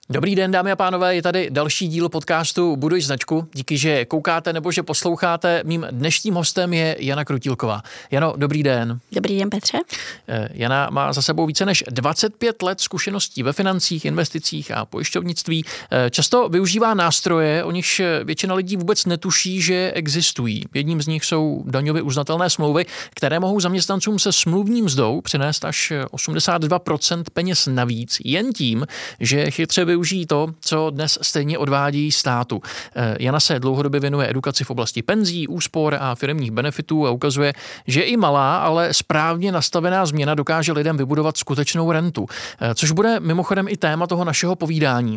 Dobrý den, dámy a pánové, je tady další díl podcastu Buduj značku. Díky, že koukáte nebo že posloucháte. Mým dnešním hostem je Jana Krutílková. Jano, dobrý den. Dobrý den, Petře. Jana má za sebou více než 25 let zkušeností ve financích, investicích a pojišťovnictví. Často využívá nástroje, o nichž většina lidí vůbec netuší, že existují. Jedním z nich jsou daňově uznatelné smlouvy, které mohou zaměstnancům se smluvní mzdou přinést až 82% peněz navíc, jen tím, že chytře využijí to, co dnes stejně odvádí státu. Jana se dlouhodobě věnuje edukaci v oblasti penzí, úspor a firemních benefitů a ukazuje, že i malá, ale správně nastavená změna dokáže lidem vybudovat skutečnou rentu, což bude mimochodem i téma toho našeho povídání.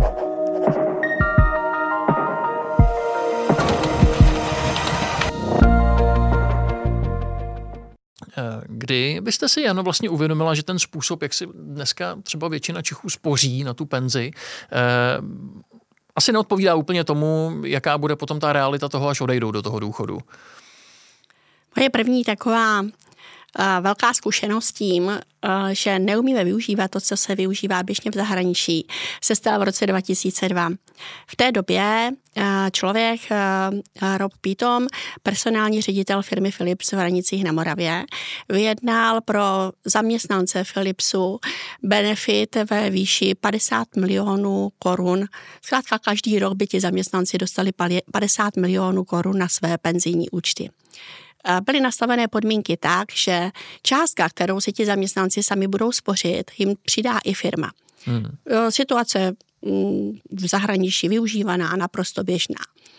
Kdy byste si, Jano, vlastně uvědomila, že ten způsob, jak si dneska třeba většina Čechů spoří na tu penzi, asi neodpovídá úplně tomu, jaká bude potom ta realita toho, až odejdou do toho důchodu? Moje první taková velká zkušenost tím, že neumíme využívat to, co se využívá běžně v zahraničí, se stala v roce 2002. V té době člověk, Rob Peatom, personální ředitel firmy Philips v Hranicích na Moravě, vyjednal pro zaměstnance Philipsu benefit ve výši 50 milionů korun. Zkrátka každý rok by ti zaměstnanci dostali 50 milionů korun na své penzijní účty. Byly nastavené podmínky tak, že částka, kterou si ti zaměstnanci sami budou spořit, jim přidá i firma. Situace v zahraničí využívaná a naprosto běžná.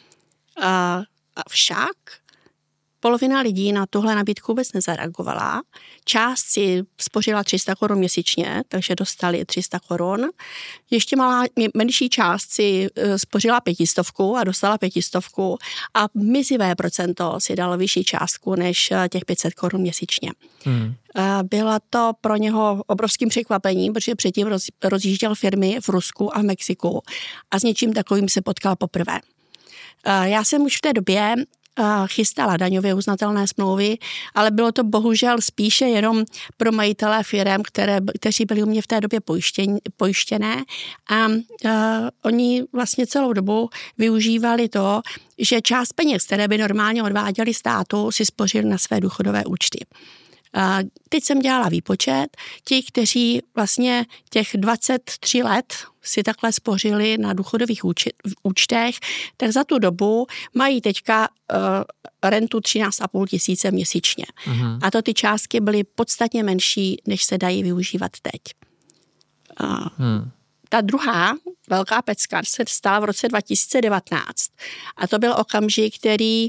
Však polovina lidí na tuhle nabídku vůbec nezareagovala. Část si spořila 300 korun měsíčně, takže dostali 300 korun. Ještě menší část si spořila 500 a dostala 500 a mizivé procento si dalo vyšší částku než těch 500 korun měsíčně. Bylo to pro něho obrovským překvapením, protože předtím rozjížděl firmy v Rusku a v Mexiku a s něčím takovým se potkal poprvé. Já jsem už v té době chystala daňově uznatelné smlouvy, ale bylo to bohužel spíše jenom pro majitele firem, kteří byli u mě v té době pojištěné a oni vlastně celou dobu využívali to, že část peněz, které by normálně odváděli státu, si spořili na své důchodové účty. Teď jsem dělala výpočet. Ti, kteří vlastně těch 23 let si takhle spořili na důchodových účtech, tak za tu dobu mají teďka rentu 13 500 měsíčně. A to ty částky byly podstatně menší, než se dají využívat teď. Ta druhá velká pecka se stala v roce 2019. A to byl okamžik, který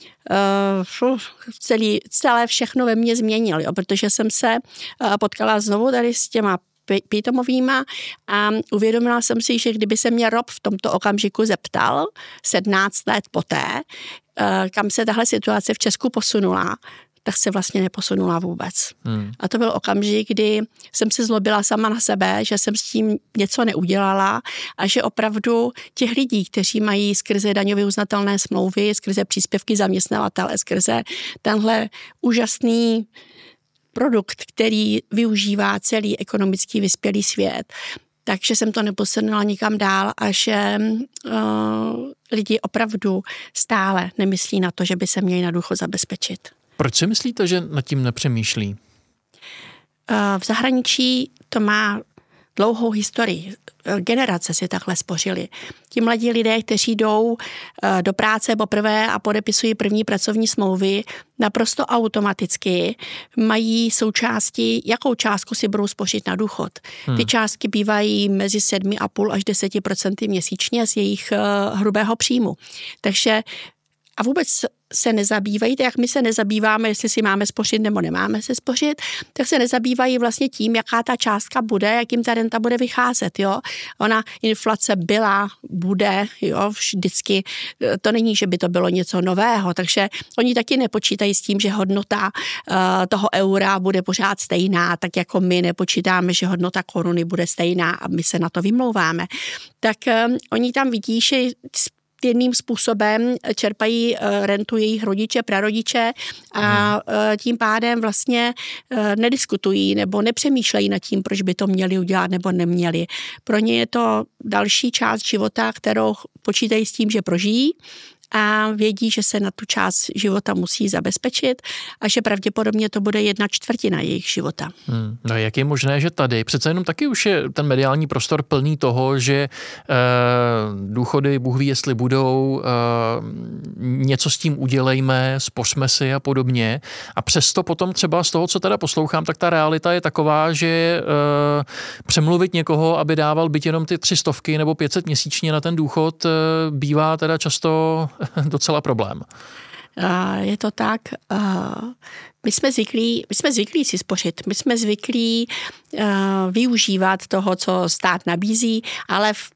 celé všechno ve mně změnil, jo, protože jsem se potkala znovu tady s těma Peatomovýma a uvědomila jsem si, že kdyby se mě Rob v tomto okamžiku zeptal 17 let poté, kam se tahle situace v Česku posunula, tak se vlastně neposunula vůbec. A to byl okamžik, kdy jsem se zlobila sama na sebe, že jsem s tím něco neudělala a že opravdu těch lidí, kteří mají skrze daňově uznatelné smlouvy, skrze příspěvky zaměstnavatele, skrze tenhle úžasný produkt, který využívá celý ekonomický vyspělý svět, takže jsem to neposunula nikam dál a že lidi opravdu stále nemyslí na to, že by se měli na důchod zabezpečit. Proč si myslíte, že nad tím nepřemýšlí? V zahraničí to má dlouhou historii. Generace si takhle spořili. Ti mladí lidé, kteří jdou do práce poprvé a podepisují první pracovní smlouvy, naprosto automaticky mají součástí, jakou částku si budou spořit na důchod. Ty částky bývají mezi 7,5 až 10% měsíčně z jejich hrubého příjmu. Takže a vůbec se nezabývají, tak jak my se nezabýváme, jestli si máme spořit nebo nemáme se spořit, tak se nezabývají vlastně tím, jaká ta částka bude, jak jim ta renta bude vycházet. Jo? Ona inflace byla, bude, jo, vždycky. To není, že by to bylo něco nového, takže oni taky nepočítají s tím, že hodnota toho eura bude pořád stejná, tak jako my nepočítáme, že hodnota koruny bude stejná a my se na to vymlouváme. Tak oni tam vidí, že jiným způsobem čerpají rentu jejich rodiče, prarodiče a tím pádem vlastně nediskutují nebo nepřemýšlejí nad tím, proč by to měli udělat nebo neměli. Pro ně je to další část života, kterou počítají s tím, že prožijí a vědí, že se na tu část života musí zabezpečit a že pravděpodobně to bude 1/4 jejich života. No jak je možné, že tady přece jenom taky už je ten mediální prostor plný toho, že důchody, Bůh ví, jestli budou, něco s tím udělejme, spořme si a podobně. A přesto potom třeba z toho, co teda poslouchám, tak ta realita je taková, že přemluvit někoho, aby dával byť jenom ty 300 nebo 500 měsíčně na ten důchod, bývá teda často docela problém. Je to tak. My jsme zvyklí si spořit, my jsme zvyklí využívat toho, co stát nabízí, ale v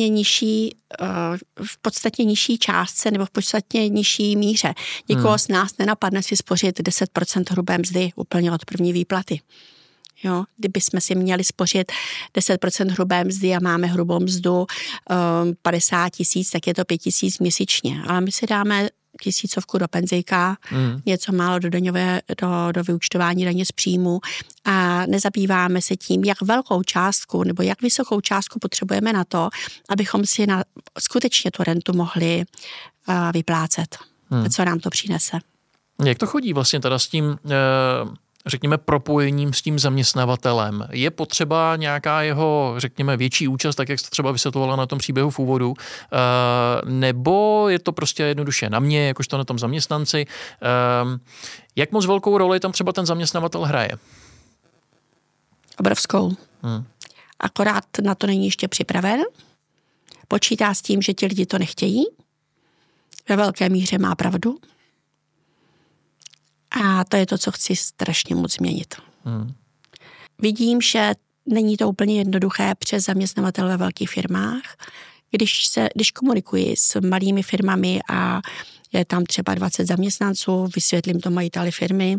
podstatně nižší částce nebo v podstatně nižší míře. Nikoho z nás nenapadne si spořit 10% hrubé mzdy úplně od první výplaty. Jo, kdyby jsme si měli spořit 10% hrubé mzdy a máme hrubou mzdu 50 000, tak je to 5 000 měsíčně. Ale my si dáme 1000 do penzijka, něco málo do vyúčtování daně z příjmu a nezabýváme se tím, jak velkou částku nebo jak vysokou částku potřebujeme na to, abychom si skutečně tu rentu mohli vyplácet. Co nám to přinese. Jak to chodí vlastně teda s tím řekněme, propojením s tím zaměstnavatelem? Je potřeba nějaká jeho, řekněme, větší účast, tak jak jste třeba vysvětlovala na tom příběhu v úvodu, nebo je to prostě jednoduše na mě, jakožto na tom zaměstnanci? Jak moc velkou roli tam třeba ten zaměstnavatel hraje? Obrovskou. Akorát na to není ještě připraven. Počítá s tím, že ti lidi to nechtějí. Ve velké míře má pravdu. A to je to, co chci strašně moc změnit. Vidím, že není to úplně jednoduché přes zaměstnavatele ve velkých firmách. Když komunikuji s malými firmami a je tam třeba 20 zaměstnanců, vysvětlím to majiteli firmy.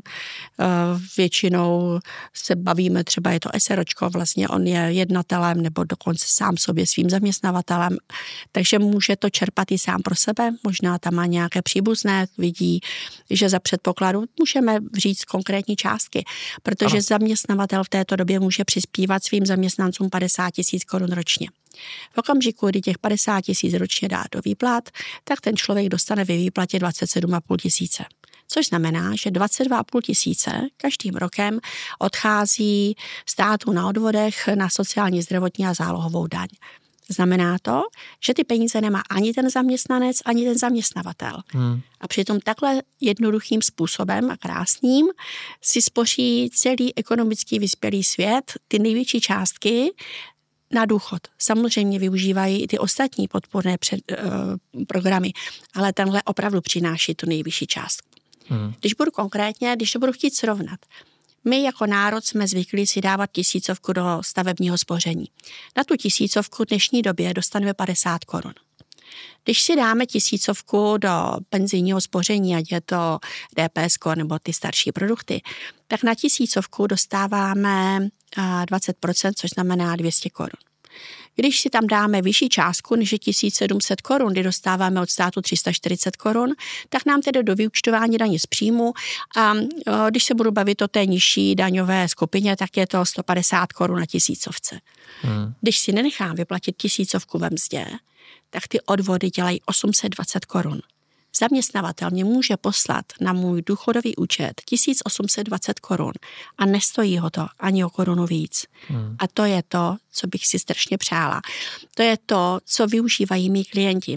Většinou se bavíme, třeba je to SROčko, vlastně on je jednatelem nebo dokonce sám sobě svým zaměstnavatelem, takže může to čerpat i sám pro sebe, možná tam má nějaké příbuzné, vidí, že za předpokladu můžeme říct konkrétní částky, protože zaměstnavatel v této době může přispívat svým zaměstnancům 50 000 korun ročně. V okamžiku, kdy těch 50 000 ročně dá do výplat, tak ten člověk dostane ve výplatě 27 500. Což znamená, že 22 500 každým rokem odchází státu na odvodech na sociální, zdravotní a zálohovou daň. Znamená to, že ty peníze nemá ani ten zaměstnanec, ani ten zaměstnavatel. A přitom takhle jednoduchým způsobem a krásným si spoří celý ekonomicky vyspělý svět ty největší částky na důchod. Samozřejmě využívají i ty ostatní podporné programy, ale tenhle opravdu přináší tu nejvyšší částku. Když budu konkrétně, když to budu chtít srovnat, my jako národ jsme zvyklí si dávat 1000 do stavebního spoření. Na tu 1000 v dnešní době dostaneme 50 korun. Když si dáme 1000 do penzijního spoření, ať je to DPS nebo ty starší produkty, tak na 1000 dostáváme 20%, což znamená 200 korun. Když si tam dáme vyšší částku, než je 1700 korun, kdy dostáváme od státu 340 korun, tak nám tedy do vyúčtování daně z příjmu a když se budu bavit o té nižší daňové skupině, tak je to 150 korun na 1000. Když si nenechám vyplatit 1000 ve mzdě, tak ty odvody dělají 820 korun. Zaměstnavatel mě může poslat na můj důchodový účet 1820 korun a nestojí ho to ani o korunu víc. A to je to, co bych si strašně přála. To je to, co využívají mý klienti.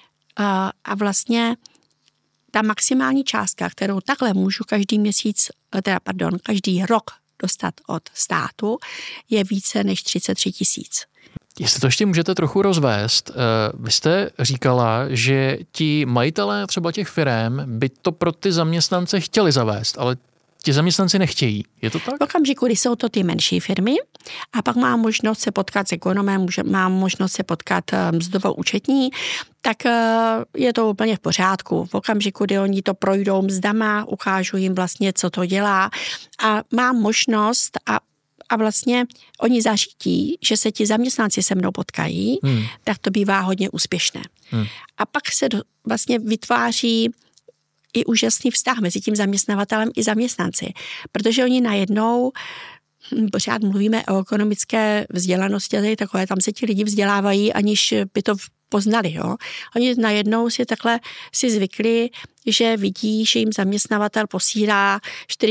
A vlastně ta maximální částka, kterou takhle můžu každý rok dostat od státu, je více než 33 000. Jestli to ještě můžete trochu rozvést, vy jste říkala, že ti majitelé třeba těch firem by to pro ty zaměstnance chtěli zavést, ale ti zaměstnanci nechtějí. Je to tak? V okamžiku, kdy jsou to ty menší firmy a pak mám možnost se potkat s ekonomem, mám možnost se potkat mzdovou účetní, tak je to úplně v pořádku. V okamžiku, kdy oni to projdou mzdama, ukážu jim vlastně, co to dělá a mám možnost a vlastně oni zařídí, že se ti zaměstnanci se mnou potkají, tak to bývá hodně úspěšné. A pak se vlastně vytváří i úžasný vztah mezi tím zaměstnavatelem i zaměstnanci, protože oni najednou, pořád mluvíme o ekonomické vzdělanosti, takové, tam se ti lidi vzdělávají, aniž by to poznali. Jo? Oni najednou si takhle zvykli, že vidí, že jim zaměstnavatel posílá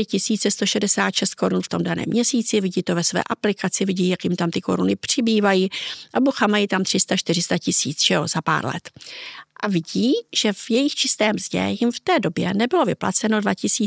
4166 korun v tom daném měsíci, vidí to ve své aplikaci, vidí, jak jim tam ty koruny přibývají a bucha mají tam 300-400 tisíc, že jo, za pár let. A vidí, že v jejich čisté mzdě jim v té době nebylo vyplaceno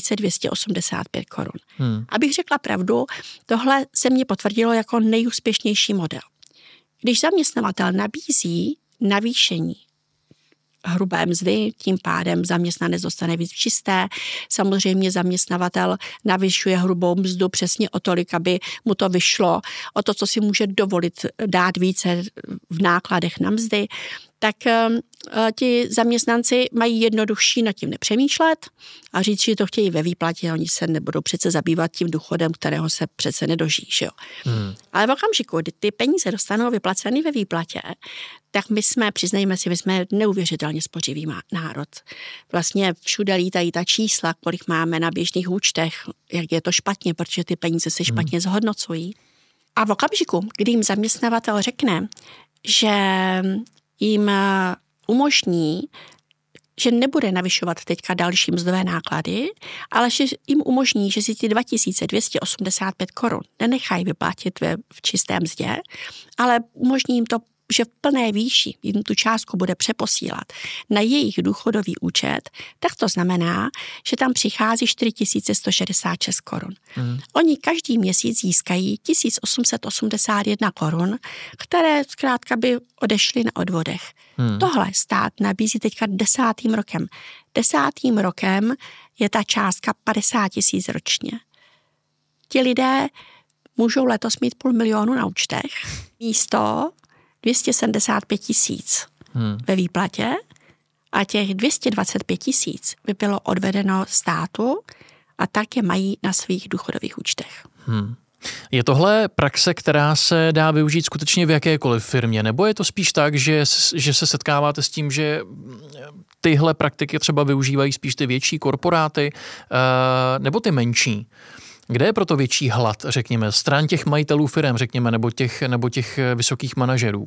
2285 korun. Abych řekla pravdu, tohle se mně potvrdilo jako nejúspěšnější model. Když zaměstnavatel nabízí navýšení hrubé mzdy, tím pádem zaměstnanec dostane víc čisté. Samozřejmě zaměstnavatel navyšuje hrubou mzdu přesně o tolik, aby mu to vyšlo, o to, co si může dovolit dát více v nákladech na mzdy, tak ti zaměstnanci mají jednodušší nad tím nepřemýšlet a říct, že to chtějí ve výplatě, oni se nebudou přece zabývat tím důchodem, kterého se přece nedožijí. Že jo? Ale v okamžiku, kdy ty peníze dostanou vyplaceny ve výplatě, tak my jsme neuvěřitelně spořivý národ. Vlastně všude lítají ta čísla, kolik máme na běžných účtech, jak je to špatně, protože ty peníze se špatně zhodnocují. A v okamžiku, kdy jim zaměstnavatel řekne, že jim umožní, že nebude navyšovat teďka další mzdové náklady, ale že jim umožní, že si ty 2285 korun nenechají vyplatit v čisté mzdě, ale umožní jim to, že v plné výši jim tu částku bude přeposílat na jejich důchodový účet, tak to znamená, že tam přichází 4166 korun. Oni každý měsíc získají 1881 korun, které zkrátka by odešly na odvodech. Tohle stát nabízí teďka 10. rokem. 10. rokem je ta částka 50 000 ročně. Ti lidé můžou letos mít 500 000 na účtech, místo 275 000 ve výplatě a těch 225 000 by bylo odvedeno státu a tak je mají na svých důchodových účtech. Je tohle praxe, která se dá využít skutečně v jakékoliv firmě, nebo je to spíš tak, že se setkáváte s tím, že tyhle praktiky třeba využívají spíš ty větší korporáty nebo ty menší? Kde je proto větší hlad, řekněme, stran těch majitelů firem, řekněme, nebo těch vysokých manažerů?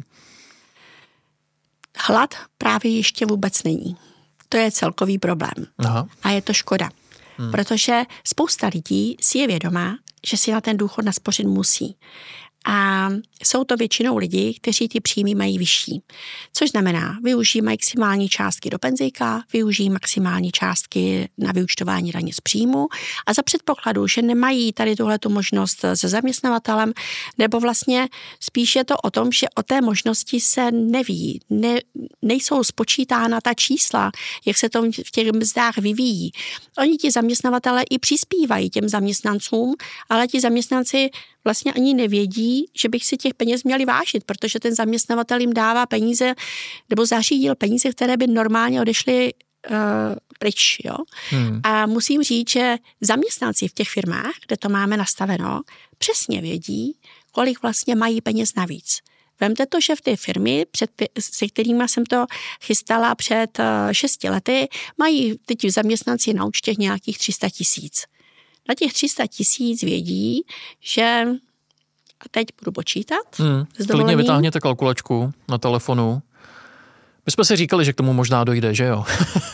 Hlad právě ještě vůbec není. To je celkový problém. Aha. A je to škoda. Protože spousta lidí si je vědomá, že si na ten důchod naspořit musí. A jsou to většinou lidi, kteří ty příjmy mají vyšší. Což znamená, využijí maximální částky do penzijka, využijí maximální částky na vyúčtování daně z příjmu a za předpokladu, že nemají tady tuhletu možnost se zaměstnavatelem, nebo vlastně spíš je to o tom, že o té možnosti se neví, nejsou spočítána ta čísla, jak se to v těch mzdách vyvíjí. Oni ti zaměstnavatelé i přispívají těm zaměstnancům, ale ti zaměstnanci vlastně ani nevědí, že bych si těch peněz měli vážit, protože ten zaměstnavatel jim dává peníze nebo zařídil peníze, které by normálně odešly pryč. Jo? A musím říct, že zaměstnanci v těch firmách, kde to máme nastaveno, přesně vědí, kolik vlastně mají peněz navíc. Vemte to, že v té firmy, se kterými jsem to chystala před 6 lety, mají teď zaměstnanci na účtě nějakých 300 000. Na těch 300 000 vědí, že a teď budu počítat. Klidně vytáhněte kalkulačku na telefonu. My jsme si říkali, že k tomu možná dojde, že jo?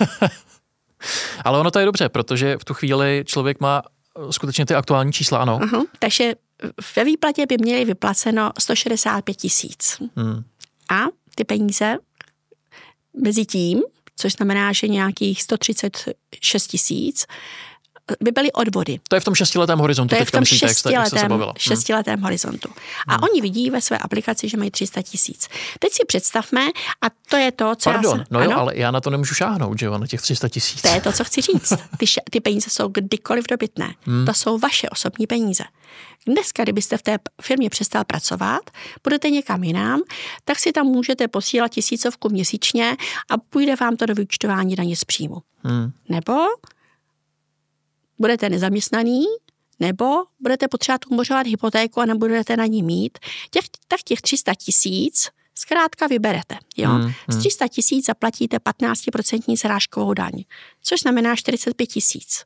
Ale ono to je dobře, protože v tu chvíli člověk má skutečně ty aktuální čísla, ano. Takže ve výplatě by měli vyplaceno 165 000. A ty peníze mezi tím, což znamená, že nějakých 136 000, by byly odvody. To je v tom 6letém horizontu. To je v tom 6letém horizontu. A oni vidí ve své aplikaci, že mají 300 000. Teď si představme, a to je to, co jo, ale já na to nemůžu šáhnout, že jo, na těch 300 000. To je to, co chci říct. Ty peníze jsou kdykoliv dobytné. To jsou vaše osobní peníze. Dneska, kdybyste v té firmě přestal pracovat, budete někam jinam, tak si tam můžete posílat 1000 měsíčně a půjde vám to do vyúčtování daně z příjmu. Nebo budete nezaměstnaný, nebo budete potřebovat umořovat hypotéku a nebudete na ní mít, těch 300 000 zkrátka vyberete. Jo? Z 300 000 zaplatíte 15% srážkovou daň, což znamená 45 000.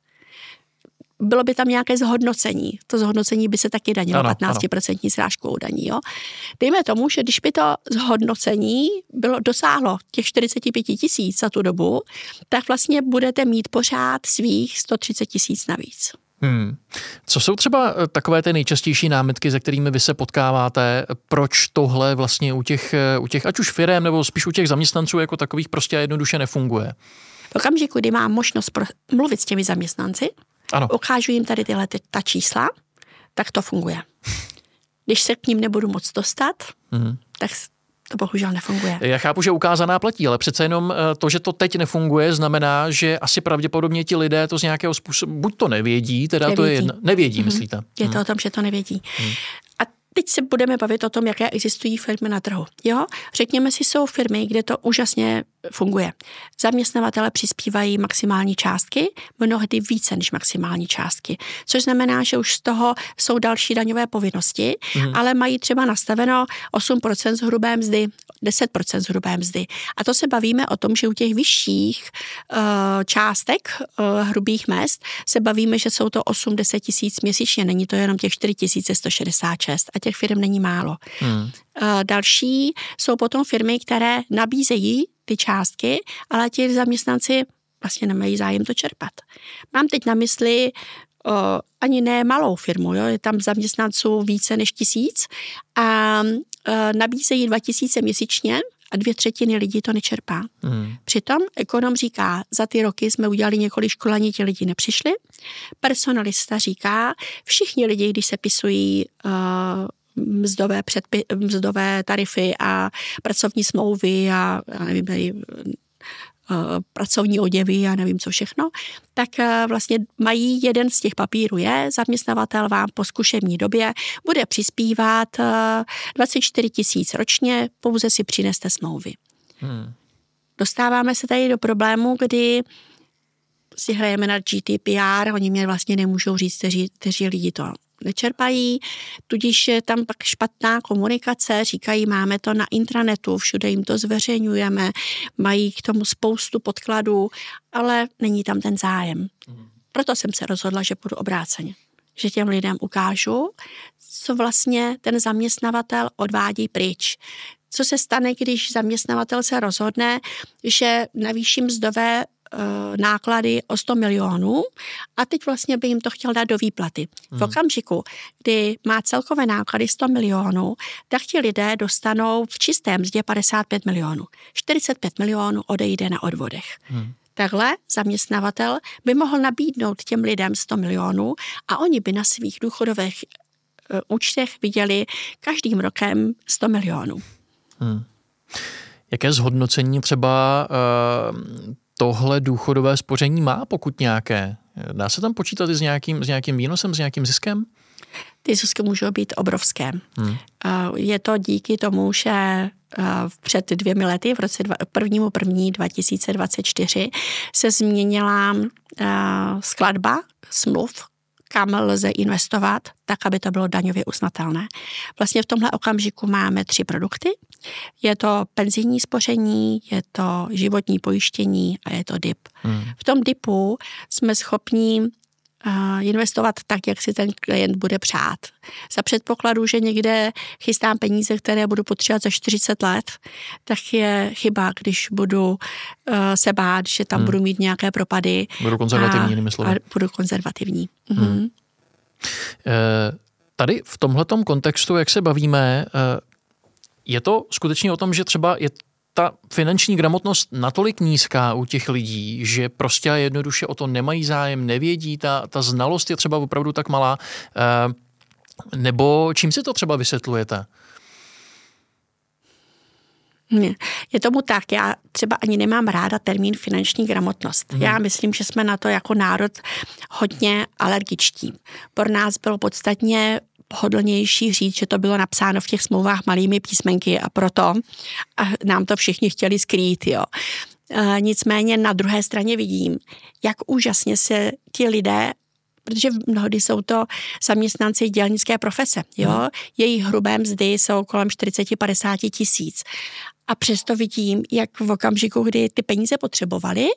Bylo by tam nějaké zhodnocení. To zhodnocení by se taky danilo 15% srážkovou daní. Jo? Dejme tomu, že když by to zhodnocení dosáhlo těch 45 000 za tu dobu, tak vlastně budete mít pořád svých 130 000 navíc. Co jsou třeba takové ty nejčastější námitky, se kterými vy se potkáváte, proč tohle vlastně u těch ať už firem nebo spíš u těch zaměstnanců jako takových prostě jednoduše nefunguje? V okamžiku, kdy mám možnost mluvit s těmi zaměstnanci, ukážu jim tady ta čísla, tak to funguje. Když se k ním nebudu moc dostat, tak to bohužel nefunguje. Já chápu, že ukázaná platí, ale přece jenom to, že to teď nefunguje, znamená, že asi pravděpodobně ti lidé to z nějakého způsobu, buď to nevědí, nevědí. To je nevědí, myslíte? Je to o tom, že to nevědí. A teď se budeme bavit o tom, jaké existují firmy na trhu. Jo? Řekněme si, jsou firmy, kde to úžasně funguje. Zaměstnavatele přispívají maximální částky, mnohdy více než maximální částky, což znamená, že už z toho jsou další daňové povinnosti, ale mají třeba nastaveno 8% z hrubé mzdy, 10% z hrubé mzdy. A to se bavíme o tom, že u těch vyšších částek hrubých mezd se bavíme, že jsou to 8-10 tisíc měsíčně, není to jenom těch 4166 a těch firm není málo. Další jsou potom firmy, které nabízejí ty částky, ale ti zaměstnanci vlastně nemají zájem to čerpat. Mám teď na mysli ani ne malou firmu, jo? Je tam zaměstnanců více než 1000 a nabízejí 2000 měsíčně a 2/3 lidí to nečerpá. Přitom ekonom říká, za ty roky jsme udělali několik školení, ti lidi nepřišli. Personalista říká, všichni lidi, když se pisují mzdové tarify a pracovní smlouvy a nevím, pracovní oděvy a nevím co všechno, tak vlastně mají jeden z těch papírů zaměstnavatel vám po zkušební době bude přispívat 24 000 ročně, pouze si přineste smlouvy. Dostáváme se tady do problému, kdy si hrajeme na GDPR, oni mě vlastně nemůžou říct, kteří lidi to nečerpají, tudíž je tam pak špatná komunikace, říkají, máme to na intranetu, všude jim to zveřejňujeme, mají k tomu spoustu podkladů, ale není tam ten zájem. Proto jsem se rozhodla, že půjdu obráceně. Že těm lidem ukážu, co vlastně ten zaměstnavatel odvádí pryč. Co se stane, když zaměstnavatel se rozhodne, že navýší mzdové náklady o 100 milionů a teď vlastně by jim to chtěl dát do výplaty. V okamžiku, kdy má celkové náklady 100 milionů, tak ti lidé dostanou v čistém mzdě 55 milionů. 45 milionů odejde na odvodech. Takhle zaměstnavatel by mohl nabídnout těm lidem 100 milionů a oni by na svých důchodových účtech viděli každým rokem 100 milionů. Jaké zhodnocení třeba tohle důchodové spoření má, pokud nějaké? Dá se tam počítat i s nějakým výnosem, s nějakým ziskem? Ty zisky můžou být obrovské. Je to díky tomu, že před 2 lety, v roce 1. 2024, se změnila skladba smluv, kam lze investovat, tak, aby to bylo daňově uznatelné. Vlastně v tomhle okamžiku máme 3 produkty. Je to penzijní spoření, je to životní pojištění a je to DIP. V tom DIPu jsme schopni investovat tak, jak si ten klient bude přát. Za předpokladu, že někde chystám peníze, které budu potřebovat za 40 let, tak je chyba, když budu se bát, že tam budu mít nějaké propady. Budu konzervativní, jinými slovy. Budu konzervativní. Tady v tomhletom kontextu, jak se bavíme, je to skutečně o tom, že třeba je ta finanční gramotnost natolik nízká u těch lidí, že prostě jednoduše o to nemají zájem, nevědí, ta znalost je třeba opravdu tak malá, nebo čím si to třeba vysvětlujete? Je tomu tak, já třeba ani nemám ráda termín finanční gramotnost. Já myslím, že jsme na to jako národ hodně alergičtí. Pro nás bylo podstatně pohodlnější říct, že to bylo napsáno v těch smlouvách malými písmenky a proto nám to všichni chtěli skrýt. Jo. Nicméně na druhé straně vidím, jak úžasně se ti lidé protože mnohdy jsou to zaměstnanci dělnické profese. Jo? Jejich hrubé mzdy jsou kolem 40-50 tisíc. A přesto vidím, jak v okamžiku, kdy ty peníze potřebovali,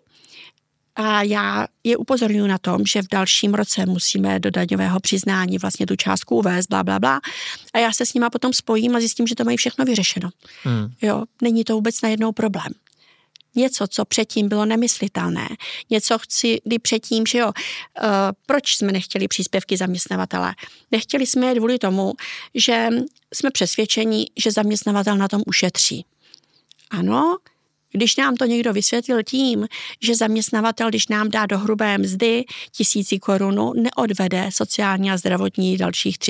a já je upozorňuji na tom, že v dalším roce musíme do daňového přiznání vlastně tu částku uvést, blablabla. A já se s nima potom spojím a zjistím, že to mají všechno vyřešeno. Jo, není to vůbec najednou problém. Něco, co předtím bylo nemyslitelné. Něco kdy předtím, že jo, proč jsme nechtěli příspěvky zaměstnavatele? Nechtěli jsme je kvůli tomu, že jsme přesvědčeni, že zaměstnavatel na tom ušetří. Ano, když nám to někdo vysvětlil tím, že zaměstnavatel, když nám dá do hrubé mzdy 1000 korun, neodvede sociální a zdravotní dalších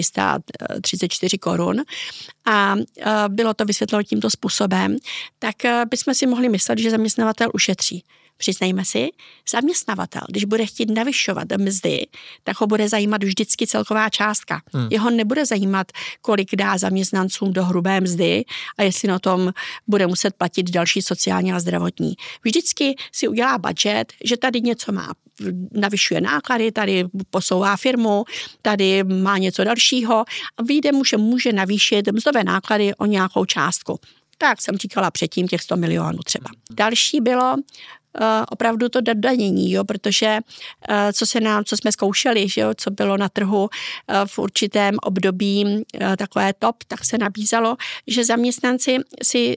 334 korun a bylo to vysvětleno tímto způsobem, tak bychom si mohli myslet, že zaměstnavatel ušetří. Přiznejme si, zaměstnavatel, když bude chtít navyšovat mzdy, tak ho bude zajímat vždycky celková částka. Jeho nebude zajímat, kolik dá zaměstnancům do hrubé mzdy a jestli na tom bude muset platit další sociální a zdravotní. Vždycky si udělá budget, že tady něco má, navyšuje náklady, tady posouvá firmu, tady má něco dalšího a vyjde mu, že může navýšit mzdové náklady o nějakou částku. Tak jsem říkala předtím těch 100 milionů třeba. Další bylo opravdu to danění, jo, protože co jsme zkoušeli, že jo, co bylo na trhu v určitém období takové top, tak se nabízelo, že zaměstnanci si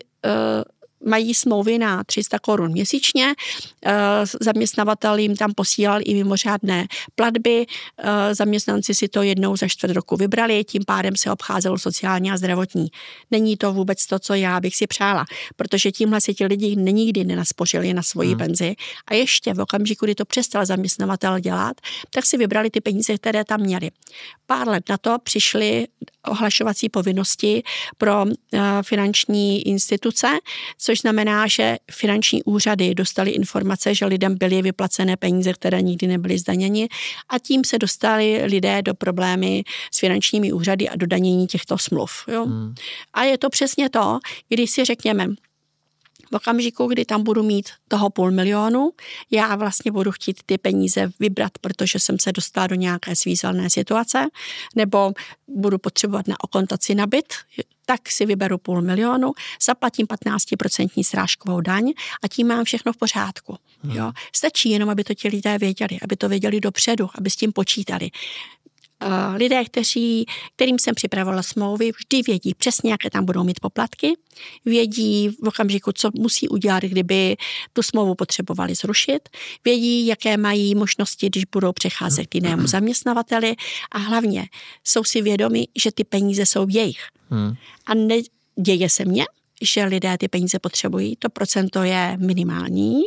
mají smlouvy na 300 korun měsíčně, zaměstnavatel jim tam posílal i mimořádné platby, zaměstnanci si to jednou za 4 roku vybrali, tím pádem se obcházelo sociální a zdravotní. Není to vůbec to, co já bych si přála, protože tímhle si ti lidi nikdy nenaspořili na svoji penzi a ještě v okamžiku, kdy to přestal zaměstnavatel dělat, tak si vybrali ty peníze, které tam měli. Pár let na to přišly ohlašovací povinnosti pro finanční instituce, což znamená, že finanční úřady dostaly informace, že lidem byly vyplacené peníze, které nikdy nebyly zdaněny a tím se dostali lidé do problémy s finančními úřady a do danění těchto smluv. Jo? A je to přesně to, když si řekněme, v okamžiku, kdy tam budu mít toho 500 000, já vlastně budu chtít ty peníze vybrat, protože jsem se dostala do nějaké svízelné situace, nebo budu potřebovat na okontaci na byt, tak si vyberu 500 000, zaplatím 15% srážkovou daň a tím mám všechno v pořádku. Jo? Stačí jenom, aby to ti lidé věděli, aby to věděli dopředu, aby s tím počítali. Lidé, kterým jsem připravovala smlouvy, vždy vědí přesně, jaké tam budou mít poplatky, vědí v okamžiku, co musí udělat, kdyby tu smlouvu potřebovali zrušit, vědí, jaké mají možnosti, když budou přecházet k jinému zaměstnavateli a hlavně jsou si vědomi, že ty peníze jsou jejich. A neděje se mně, že lidé ty peníze potřebují, to procento je minimální,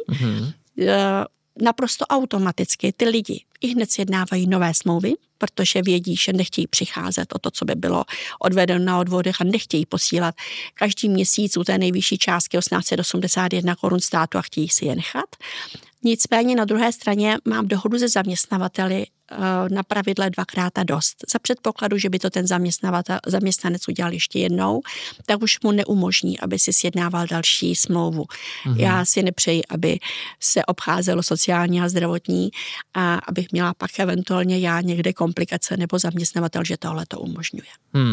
naprosto automaticky ty lidi i hned sjednávají nové smlouvy, protože vědí, že nechtějí přicházet o to, co by bylo odvedeno na odvodech a nechtějí posílat každý měsíc u té nejvyšší částky 1881 korun státu a chtějí si je nechat. Nicméně na druhé straně mám dohodu se zaměstnavateli na pravidle 2x a dost. Za předpokladu, že by to ten zaměstnanec udělal ještě jednou, tak už mu neumožní, aby si sjednával další smlouvu. Já si nepřeji, aby se obcházelo sociální a zdravotní a abych měla pak eventuálně já někde komplikace nebo zaměstnavatel, že tohle to umožňuje.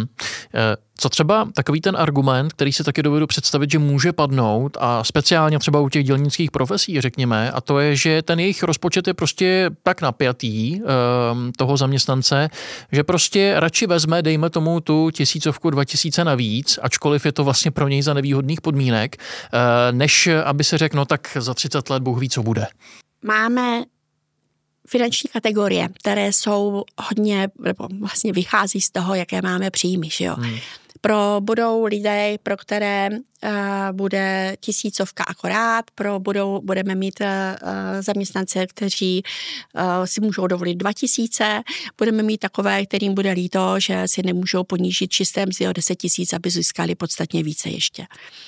Co třeba takový ten argument, který si taky dovedu představit, že může padnout a speciálně třeba u těch dělnických profesí, řekněme, a to je, že ten jejich rozpočet je prostě tak napjatý toho zaměstnance, že prostě radši vezme, dejme tomu tu 1000, 2000 navíc, ačkoliv je to vlastně pro něj za nevýhodných podmínek, než aby se řekl, no tak za 30 let Bůh ví, co bude. Máme finanční kategorie, které jsou hodně, nebo vlastně vychází z toho, jaké máme příjmy, že jo. Budou lidé, pro které bude 1000 akorát, budeme mít zaměstnance, kteří si můžou dovolit 2000, budeme mít takové, kterým bude líto, že si nemůžou ponížit čisté mzdy o 10 000, aby získali podstatně více ještě.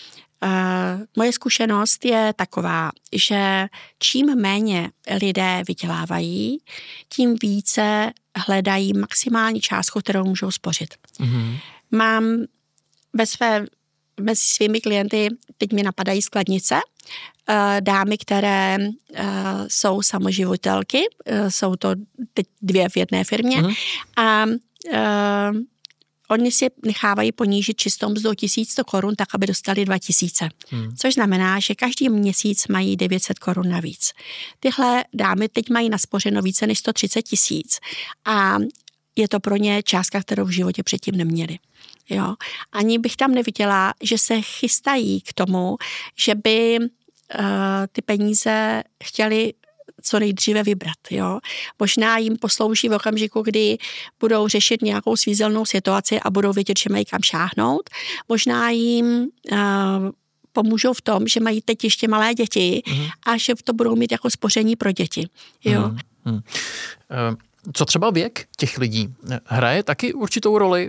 Moje zkušenost je taková, že čím méně lidé vydělávají, tím více hledají maximální částku, kterou můžou spořit. Mám ve své mezi svými klienty teď mi napadají skladnice, dámy, které jsou samoživitelky, jsou to teď 2 v jedné firmě a oni si nechávají ponížit čistou mzdu 1100 korun, tak aby dostali 2000. Což znamená, že každý měsíc mají 900 korun navíc. Tyhle dámy teď mají naspořeno více než 130 000 a je to pro ně částka, kterou v životě předtím neměli. Jo. Ani bych tam neviděla, že se chystají k tomu, že by ty peníze chtěli co nejdříve vybrat. Jo. Možná jim poslouží v okamžiku, kdy budou řešit nějakou svízelnou situaci a budou vědět, že mají kam šáhnout. Možná jim pomůžou v tom, že mají teď ještě malé děti a že to budou mít jako spoření pro děti. Jo. Co třeba věk těch lidí? Hraje taky určitou roli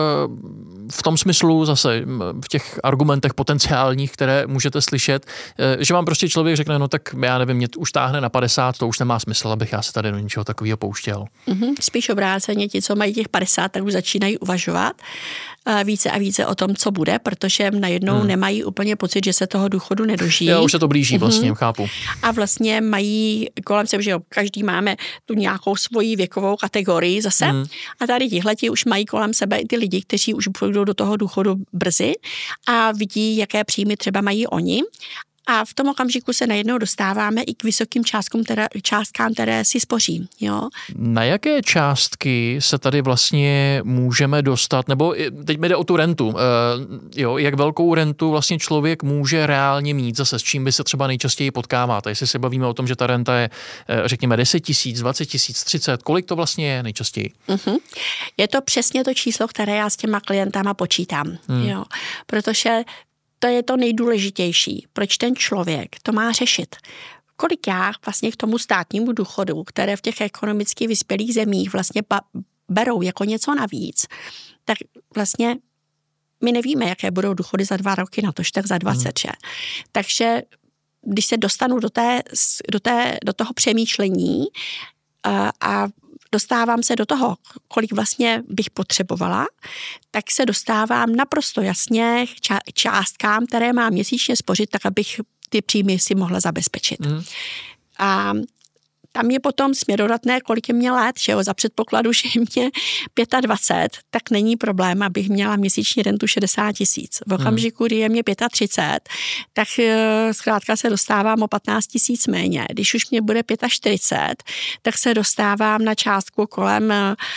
v tom smyslu zase v těch argumentech potenciálních, které můžete slyšet, že vám prostě člověk řekne, no tak já nevím, mě už táhne na 50, to už nemá smysl, abych já se tady do něčeho takového pouštěl. Spíš obráceně ti, co mají těch 50, tak už začínají uvažovat více a více o tom, co bude, protože najednou nemají úplně pocit, že se toho důchodu nedožijí. Jo, už se to blíží vlastně, chápu. A vlastně mají kolem sebe, že jo, každý máme tu nějakou svoji věkovou kategorii zase a tady tihleti už mají kolem sebe i ty lidi, kteří už půjdou do toho důchodu brzy a vidí, jaké příjmy třeba mají oni. A v tom okamžiku se najednou dostáváme i k vysokým částkám, které si spoří. Jo? Na jaké částky se tady vlastně můžeme dostat, nebo teď mi jde o tu rentu, jak velkou rentu vlastně člověk může reálně mít, zase s čím by se třeba nejčastěji potkáváte, jestli se bavíme o tom, že ta renta je, řekněme, 10 000, 20 000, 30, kolik to vlastně je nejčastěji? Je to přesně to číslo, které já s těma klientama počítám, jo? Protože to je to nejdůležitější. Proč ten člověk to má řešit? Kolik já vlastně k tomu státnímu důchodu, které v těch ekonomicky vyspělých zemích vlastně berou jako něco navíc, tak vlastně my nevíme, jaké budou důchody za 2 roky, natož tak za 20. Takže když se dostanu do toho přemýšlení a dostávám se do toho, kolik vlastně bych potřebovala, tak se dostávám naprosto jasně k částkám, které mám měsíčně spořit, tak abych ty příjmy si mohla zabezpečit. A tam je potom směrodatné, kolik je mě let, že jo, za předpokladu, že je mě 25, tak není problém, abych měla měsíční rentu 60 000. V okamžiku, kdy je mě 35, tak zkrátka se dostávám o 15 000 méně. Když už mě bude 45, tak se dostávám na částku kolem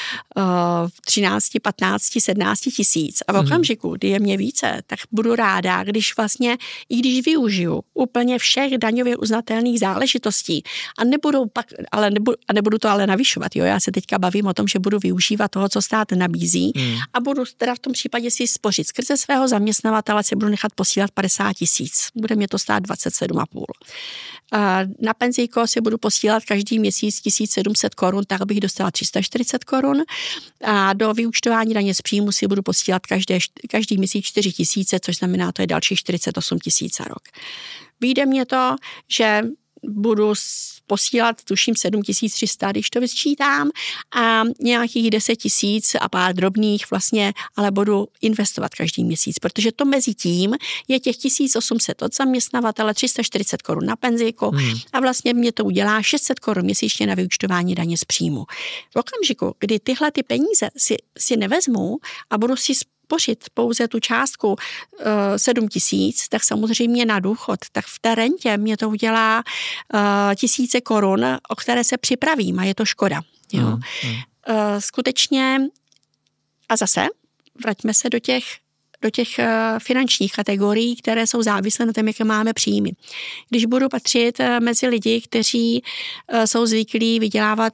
13, 15, 17 000. A v okamžiku, kdy je mě více, tak budu ráda, když vlastně, i když využiju úplně všech daňově uznatelných záležitostí a nebudu to ale navyšovat. Jo? Já se teďka bavím o tom, že budu využívat toho, co stát nabízí a budu teda v tom případě si spořit. Skrze svého zaměstnavatele si budu nechat posílat 50 000. Bude mě to stát 27,5. Na penzijko si budu posílat každý měsíc 1700 korun, tak abych dostala 340 korun. A do vyúčtování daně z příjmu si budu posílat každý měsíc 4 000, což znamená, to je dalších 48 000 za rok. Vyjde mě to, že budu posílat, tuším, 7300, když to vysčítám, a nějakých 10 000 a pár drobných vlastně, ale budu investovat každý měsíc, protože to mezi tím je těch 1800 od zaměstnavatele, 340 korun na penzijku a vlastně mě to udělá 600 korun měsíčně na vyúčtování daně z příjmu. V okamžiku, kdy tyhle ty peníze si nevezmu a budu si spořit pouze tu částku 7 000, tak samozřejmě na důchod, tak v té rentě mě to udělá 1000 korun, o které se připravím a je to škoda. Jo. Skutečně, a zase vraťme se do těch finančních kategorií, které jsou závislé na tom, jaké máme příjmy. Když budu patřit mezi lidi, kteří jsou zvyklí vydělávat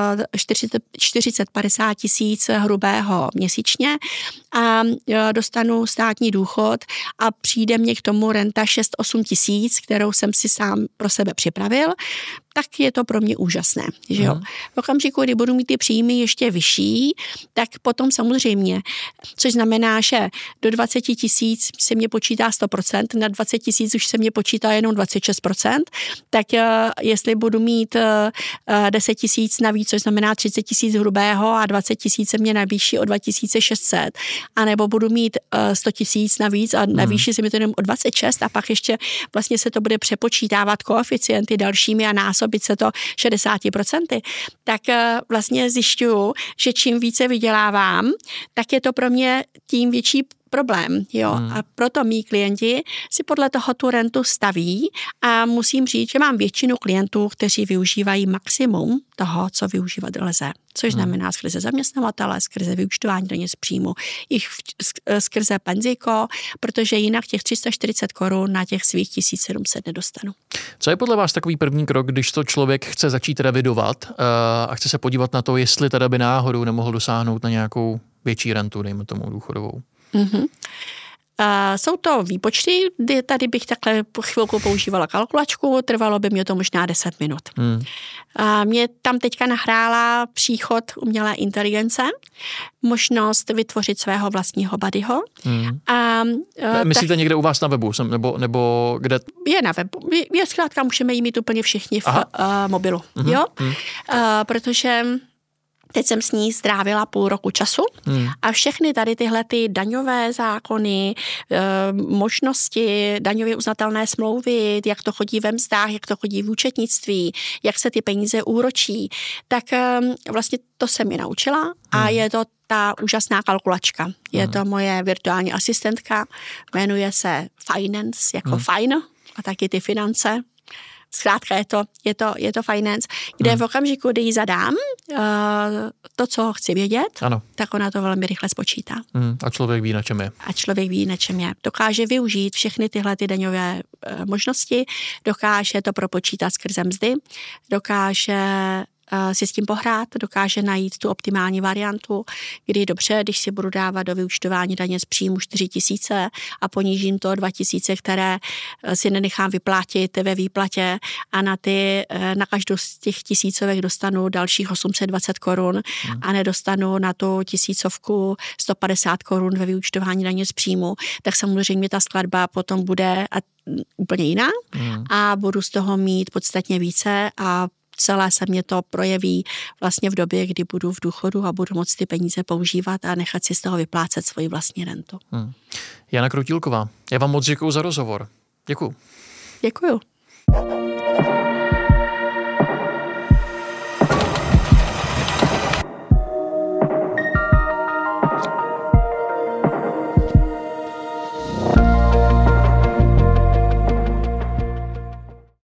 40-50 tisíc hrubého měsíčně a dostanu státní důchod a přijde mě k tomu renta 6-8 tisíc, kterou jsem si sám pro sebe připravil, tak je to pro mě úžasné. Že jo? V okamžiku, kdy budu mít ty příjmy ještě vyšší, tak potom samozřejmě, což znamená, že do 20 000 se mě počítá 100%, na 20 000 už se mě počítá jenom 26%, tak jestli budu mít 10 000 navíc, což znamená 30 000 hrubého a 20 000 se mě navýší o 2600, anebo budu mít 100 000 navíc a navýší se mi to jenom o 26 a pak ještě vlastně se to bude přepočítávat koeficienty dalšími a násobit se to 60%, tak vlastně zjišťuju, že čím více vydělávám, tak je to pro mě tím větší problém. Jo? A proto mý klienti si podle toho tu rentu staví a musím říct, že mám většinu klientů, kteří využívají maximum toho, co využívat lze. Což znamená skrze zaměstnavatele, skrze vyúčtování daně z příjmu, i skrze penzijko, protože jinak těch 340 korun na těch svých 1700 nedostanu. Co je podle vás takový první krok, když to člověk chce začít revidovat a chce se podívat na to, jestli teda by náhodou nemohl dosáhnout na nějakou větší rentu, dejme tomu důchodovou? Jsou to výpočty, kdy tady bych takhle po chvilku používala kalkulačku, trvalo by mě to možná 10 minut. Mě tam teďka nahrála příchod umělé inteligence, možnost vytvořit svého vlastního buddyho. Myslíte někde u vás na webu? Nebo kde? Je na webu. Je zkrátka, můžeme jí mít úplně všichni v mobilu. Jo? Protože teď jsem s ní strávila půl roku času a všechny tady tyhle ty daňové zákony, možnosti, daňově uznatelné smlouvy, jak to chodí ve mzdách, jak to chodí v účetnictví, jak se ty peníze úročí, tak vlastně to se mi naučila a je to ta úžasná kalkulačka. Je to moje virtuální asistentka, jmenuje se Finance, jako fine, a taky ty finance. Zkrátka je to finance, kde v okamžiku, kdy jí zadám to, co chci vědět, tak ona to velmi rychle spočítá. A člověk ví, na čem je. Dokáže využít všechny tyhle ty daňové možnosti, dokáže to propočítat skrze mzdy, dokáže si s tím pohrát, dokáže najít tu optimální variantu, kdy dobře, když si budu dávat do vyúčtování daně z příjmu 4 000 a ponížím to 2 000, které si nenechám vyplatit ve výplatě a na každou z těch tisícovek dostanu dalších 820 korun a nedostanu na tu 1000 150 korun ve vyúčtování daně z příjmu, tak samozřejmě ta skladba potom bude úplně jiná a budu z toho mít podstatně více a celé se mě to projeví vlastně v době, kdy budu v důchodu a budu moct ty peníze používat a nechat si z toho vyplácet svoji vlastní rentu. Jana Krutílková, já vám moc děkuju za rozhovor. Děkuju. Děkuju.